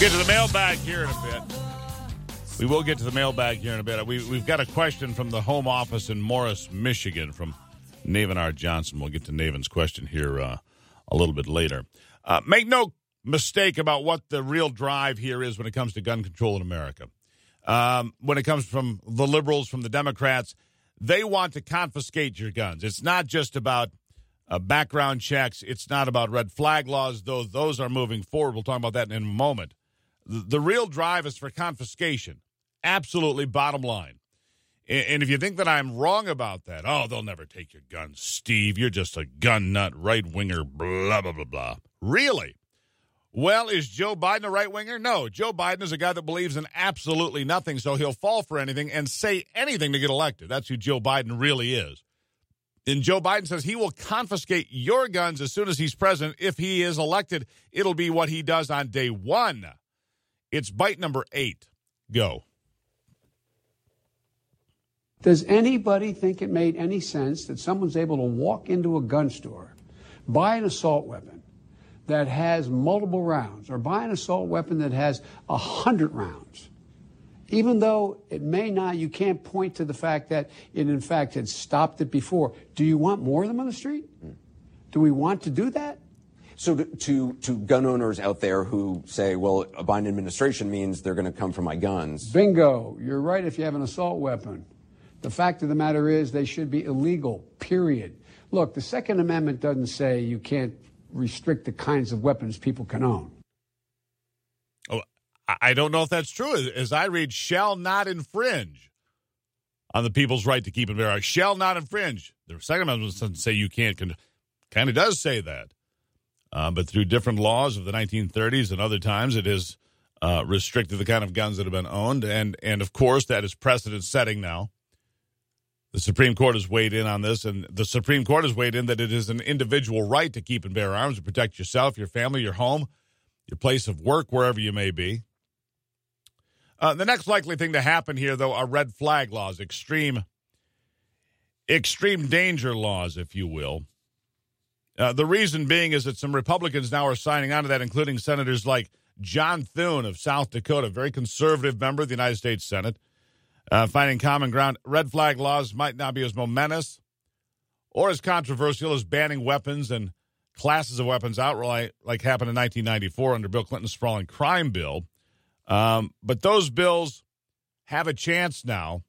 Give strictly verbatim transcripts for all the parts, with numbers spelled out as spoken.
get to the mailbag here in a bit. We will get to the mailbag here in a bit. We, we've got a question from the home office in Morris, Michigan, from Navin R. Johnson. We'll get to Navin's question here uh, a little bit later. Uh, make no mistake about what the real drive here is when it comes to gun control in America. Um, when it comes from the liberals, from the Democrats, they want to confiscate your guns. It's not just about uh, background checks. It's not about red flag laws, though those are moving forward. We'll talk about that in a moment. The, the real drive is for confiscation. Absolutely, bottom line. And, and if you think that I'm wrong about that, oh, they'll never take your guns, Steve. You're just a gun nut, right-winger, blah, blah, blah, blah. Really? Well, is Joe Biden a right-winger? No. Joe Biden is a guy that believes in absolutely nothing, so he'll fall for anything and say anything to get elected. That's who Joe Biden really is. And Joe Biden says he will confiscate your guns as soon as he's president. If he is elected, it'll be what he does on day one. It's bite number eight. Go. Does anybody think it made any sense that someone's able to walk into a gun store, buy an assault weapon that has multiple rounds, or buy an assault weapon that has a hundred rounds, even though it may not, you can't point to the fact that it in fact had stopped it before. Do you want more of them on the street? Do we want to do that? So to, to, to gun owners out there who say, well, a Biden administration means they're going to come for my guns. Bingo. You're right if you have an assault weapon. The fact of the matter is they should be illegal, period. Look, the Second Amendment doesn't say you can't restrict the kinds of weapons people can own. Oh, I don't know if that's true. As I read, shall not infringe on the people's right to keep and bear arms. Shall not infringe. The Second Amendment doesn't say you can't. Kind of does say that. Uh, but through different laws of the nineteen thirties and other times, it has uh, restricted the kind of guns that have been owned. And, and of course, that is precedent-setting now. The Supreme Court has weighed in on this, and the Supreme Court has weighed in that it is an individual right to keep and bear arms to protect yourself, your family, your home, your place of work, wherever you may be. Uh, the next likely thing to happen here, though, are red flag laws, extreme, extreme danger laws, if you will. Uh, the reason being is that some Republicans now are signing on to that, including senators like John Thune of South Dakota, a very conservative member of the United States Senate. Uh, finding common ground, red flag laws might not be as momentous or as controversial as banning weapons and classes of weapons outright, like happened in nineteen ninety-four under Bill Clinton's sprawling crime bill. Um, but those bills have a chance now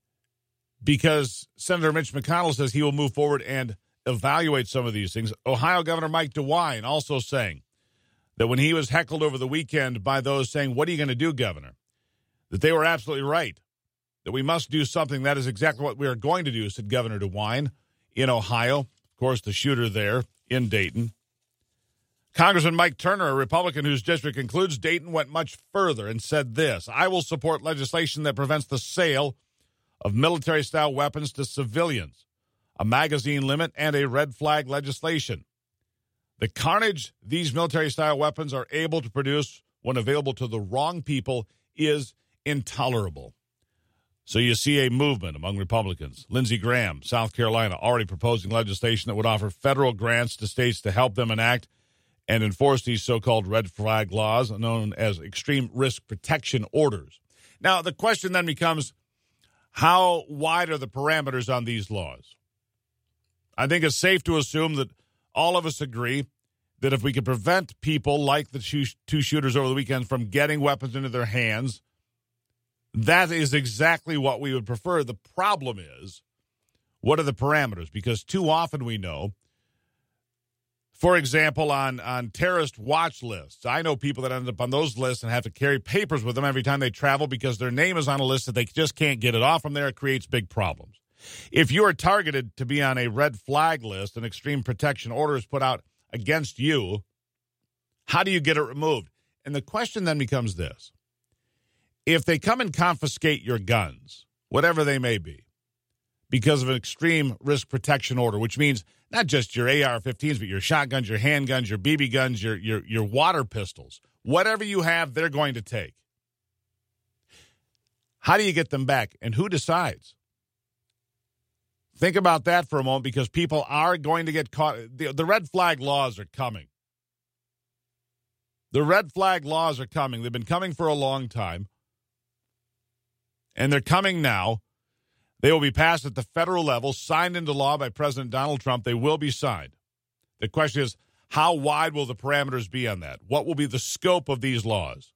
because Senator Mitch McConnell says he will move forward and evaluate some of these things. Ohio Governor Mike DeWine also saying that when he was heckled over the weekend by those saying, "What are you going to do, Governor?" that they were absolutely right. That we must do something. That is exactly what we are going to do, said Governor DeWine in Ohio. Of course, the shooter there in Dayton. Congressman Mike Turner, a Republican whose district includes Dayton, went much further and said this: I will support legislation that prevents the sale of military-style weapons to civilians, a magazine limit, and a red flag legislation. The carnage these military-style weapons are able to produce when available to the wrong people is intolerable. So you see a movement among Republicans. Lindsey Graham, South Carolina, already proposing legislation that would offer federal grants to states to help them enact and enforce these so-called red flag laws known as extreme risk protection orders. Now, the question then becomes, how wide are the parameters on these laws? I think it's safe to assume that all of us agree that if we could prevent people like the two, two shooters over the weekend from getting weapons into their hands, that is exactly what we would prefer. The problem is, what are the parameters? Because too often we know, for example, on, on terrorist watch lists, I know people that end up on those lists and have to carry papers with them every time they travel because their name is on a list that they just can't get it off from there. It creates big problems. If you are targeted to be on a red flag list, an extreme protection order is put out against you, how do you get it removed? And the question then becomes this. If they come and confiscate your guns, whatever they may be, because of an extreme risk protection order, which means not just your A R fifteens, but your shotguns, your handguns, your B B guns, your, your, your water pistols, whatever you have, they're going to take. How do you get them back? And who decides? Think about that for a moment, because people are going to get caught. The, the red flag laws are coming. The red flag laws are coming. They've been coming for a long time. And they're coming now. They will be passed at the federal level, signed into law by President Donald Trump. They will be signed. The question is, how wide will the parameters be on that? What will be the scope of these laws?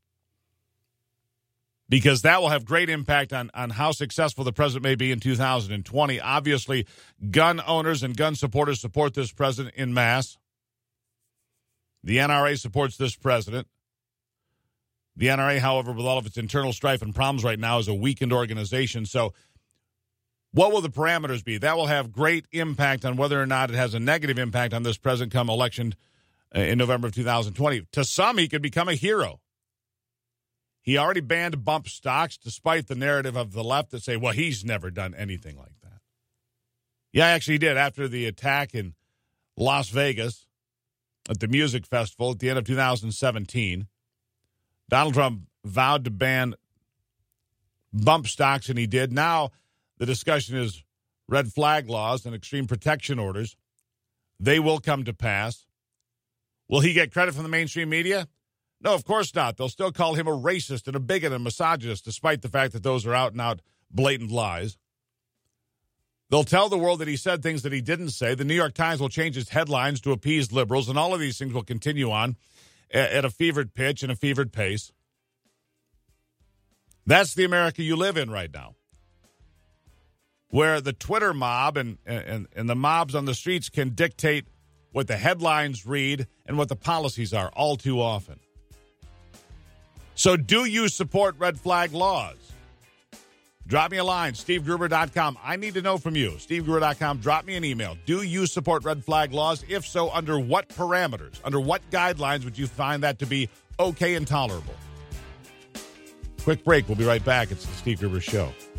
Because that will have great impact on, on how successful the president may be in two thousand twenty. Obviously, gun owners and gun supporters support this president en masse. The N R A supports this president. The N R A, however, with all of its internal strife and problems right now, is a weakened organization. So what will the parameters be? That will have great impact on whether or not it has a negative impact on this president come election in November of two thousand twenty. To some, he could become a hero. He already banned bump stocks, despite the narrative of the left that say, well, he's never done anything like that. Yeah, actually he did. After the attack in Las Vegas at the music festival at the end of two thousand seventeen, Donald Trump vowed to ban bump stocks, and he did. Now the discussion is red flag laws and extreme protection orders. They will come to pass. Will he get credit from the mainstream media? No, of course not. They'll still call him a racist and a bigot and misogynist, despite the fact that those are out-and-out blatant lies. They'll tell the world that he said things that he didn't say. The New York Times will change its headlines to appease liberals, and all of these things will continue on at a fevered pitch and a fevered pace. That's the America you live in right now, where the Twitter mob and, and, and the mobs on the streets can dictate what the headlines read and what the policies are all too often. So do you support red flag laws? Drop me a line, steve gruber dot com. I need to know from you, steve gruber dot com. Drop me an email. Do you support red flag laws? If so, under what parameters? Under what guidelines would you find that to be okay and tolerable? Quick break. We'll be right back. It's the Steve Gruber Show.